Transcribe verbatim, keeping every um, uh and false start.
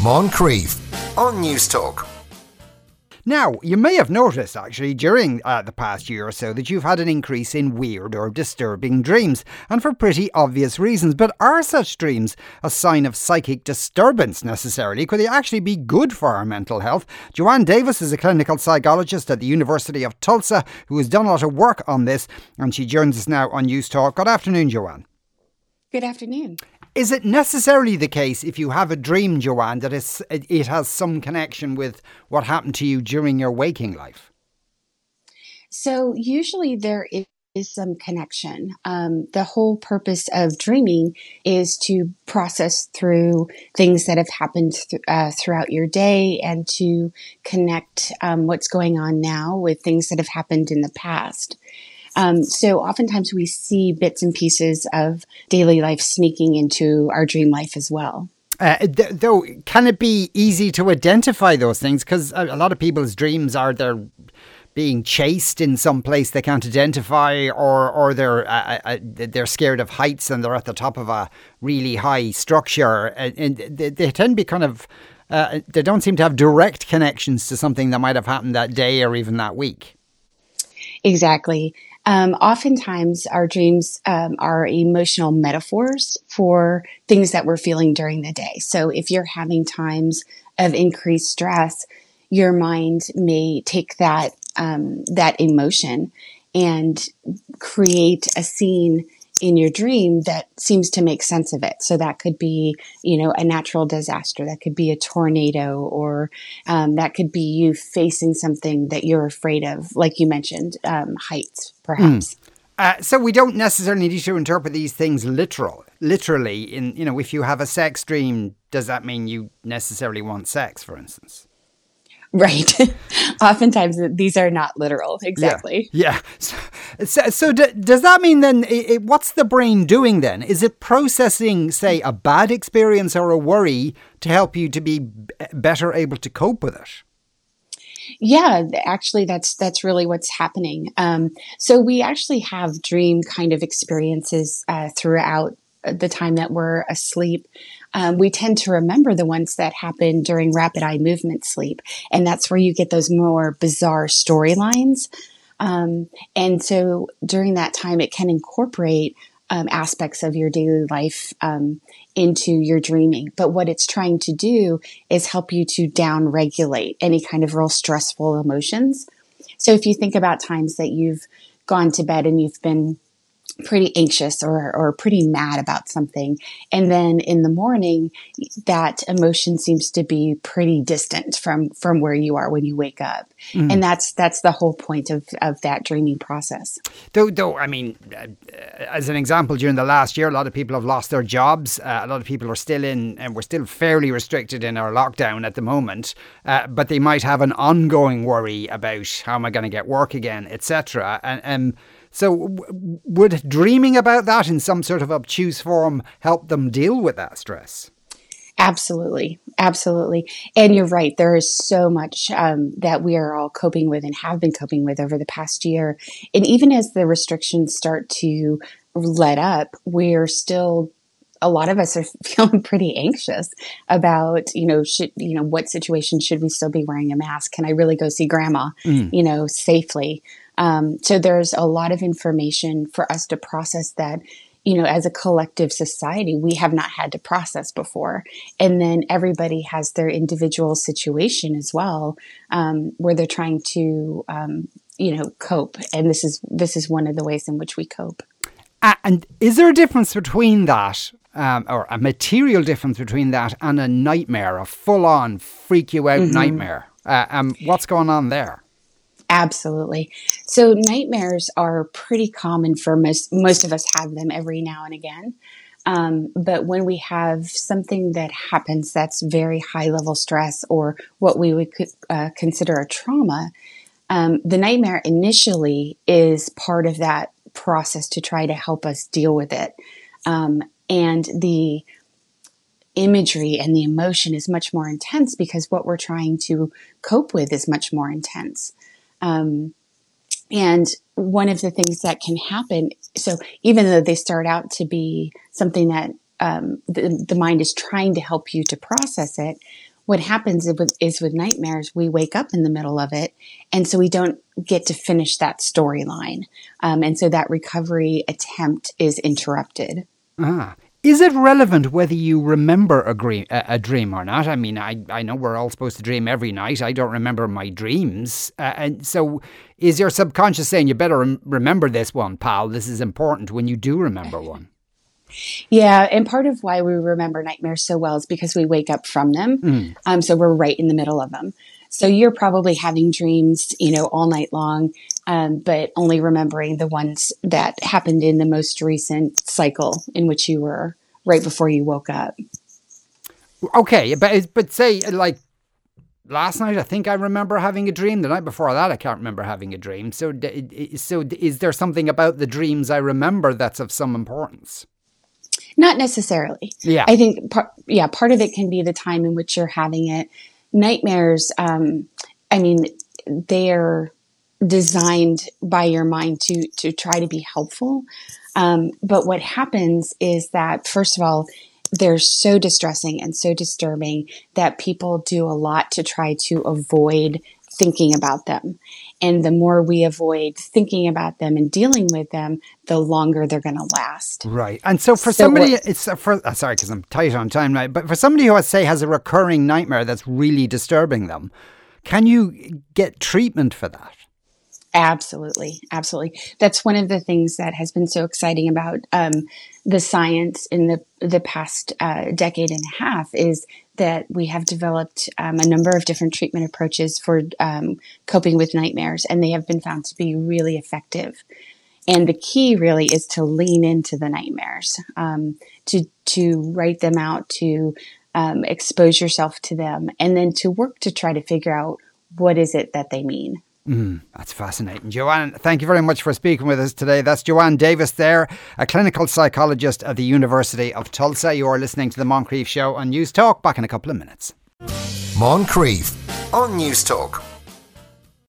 Moncrief on News Talk. Now, you may have noticed, actually, during uh, the past year or so that you've had an increase in weird or disturbing dreams, and for pretty obvious reasons. But are such dreams a sign of psychic disturbance necessarily? Could they actually be good for our mental health? Joanne Davis is a clinical psychologist at the University of Tulsa who has done a lot of work on this, and she joins us now on News Talk. Good afternoon, Joanne. Good afternoon. Is it necessarily the case, if you have a dream, Joanne, that it's, it has some connection with what happened to you during your waking life? So usually there is some connection. Um, the whole purpose of dreaming is to process through things that have happened th- uh, throughout your day and to connect um, what's going on now with things that have happened in the past. Um, so oftentimes we see bits and pieces of daily life sneaking into our dream life as well. Uh, th- though, can it be easy to identify those things? Because a, a lot of people's dreams are they're being chased in some place they can't identify, or or they're uh, uh, they're scared of heights and they're at the top of a really high structure, and, and they, they tend to be kind of uh, they don't seem to have direct connections to something that might have happened that day or even that week. Exactly. Um, oftentimes our dreams um, are emotional metaphors for things that we're feeling during the day. So if you're having times of increased stress, your mind may take that um, that emotion and create a scene in your dream that seems to make sense of it. So that could be, you know, a natural disaster. That could be a tornado, or um, that could be you facing something that you're afraid of, like you mentioned, um, heights, perhaps. Mm. Uh, so we don't necessarily need to interpret these things literal, literally. In you know, if you have a sex dream, does that mean you necessarily want sex, for instance? Right. Oftentimes these are not literal. Exactly. Yeah. yeah. So, so, so d- does that mean then, it, it, what's the brain doing then? Is it processing, say, a bad experience or a worry to help you to be b- better able to cope with it? Yeah, actually, that's that's really what's happening. Um, so we actually have dream kind of experiences uh, throughout the time that we're asleep. Um, we tend to remember the ones that happen during rapid eye movement sleep. And that's where you get those more bizarre storylines. Um, and so during that time, it can incorporate um, aspects of your daily life um, into your dreaming. But what it's trying to do is help you to down regulate any kind of real stressful emotions. So if you think about times that you've gone to bed and you've been pretty anxious or, or pretty mad about something, and then in the morning, that emotion seems to be pretty distant from, from where you are when you wake up. Mm. And that's that's the whole point of, of that dreaming process. Though, though I mean, uh, as an example, during the last year, a lot of people have lost their jobs. Uh, a lot of people are still in, and we're still fairly restricted in our lockdown at the moment, uh, but they might have an ongoing worry about how am I going to get work again, et cetera. And um, So w- would dreaming about that in some sort of obtuse form help them deal with that stress? Absolutely. Absolutely. And you're right. There is so much um, that we are all coping with and have been coping with over the past year. And even as the restrictions start to let up, we're still, a lot of us are feeling pretty anxious about, you know, should, you know, what situation should we still be wearing a mask? Can I really go see grandma, mm. you know, safely? Um, so there's a lot of information for us to process that, you know, as a collective society, we have not had to process before. And then everybody has their individual situation as well, um, where they're trying to, um, you know, cope. And this is, this is one of the ways in which we cope. Uh, and is there a difference between that, um, or a material difference between that and a nightmare, a full-on freak you out mm-hmm. nightmare? Uh, um, what's going on there? Absolutely. So nightmares are pretty common for most, most of us have them every now and again. Um, but when we have something that happens that's very high level stress or what we would uh, consider a trauma, um, the nightmare initially is part of that process to try to help us deal with it. Um, and the imagery and the emotion is much more intense because what we're trying to cope with is much more intense. Um, and one of the things that can happen, so even though they start out to be something that um, the, the mind is trying to help you to process it, what happens is with, is with nightmares, we wake up in the middle of it. And so we don't get to finish that storyline. Um, and so that recovery attempt is interrupted. Ah. Is it relevant whether you remember a, gre- a dream or not? I mean, I, I know we're all supposed to dream every night. I don't remember my dreams. Uh, and so is your subconscious saying, you better rem- remember this one, pal? This is important when you do remember one. Yeah, and part of why we remember nightmares so well is because we wake up from them. Mm. Um, so we're right in the middle of them. So you're probably having dreams, you know, all night long, um, but only remembering the ones that happened in the most recent cycle in which you were right before you woke up. Okay, but but say like last night, I think I remember having a dream. The night before that, I can't remember having a dream. So, so is there something about the dreams I remember that's of some importance? Not necessarily. Yeah, I think par- yeah, part of it can be the time in which you're having it. Nightmares, um, I mean, they're designed by your mind to to try to be helpful. Um, but what happens is that, first of all, they're so distressing and so disturbing that people do a lot to try to avoid thinking about them. And the more we avoid thinking about them and dealing with them, the longer they're going to last. Right. And so for so somebody, what, it's for, uh, sorry, because I'm tight on time now, but for somebody who, I say, has a recurring nightmare that's really disturbing them, can you get treatment for that? Absolutely. Absolutely. That's one of the things that has been so exciting about um, the science in the, the past uh, decade and a half is that we have developed um, a number of different treatment approaches for um, coping with nightmares, and they have been found to be really effective. And the key really is to lean into the nightmares, um, to, to write them out, to um, expose yourself to them, and then to work to try to figure out what is it that they mean. Mm, that's fascinating. Joanne, thank you very much for speaking with us today. That's Joanne Davis there, a clinical psychologist at the University of Tulsa. You are listening to the Moncrief Show on News Talk. Back in a couple of minutes. Moncrief on News Talk.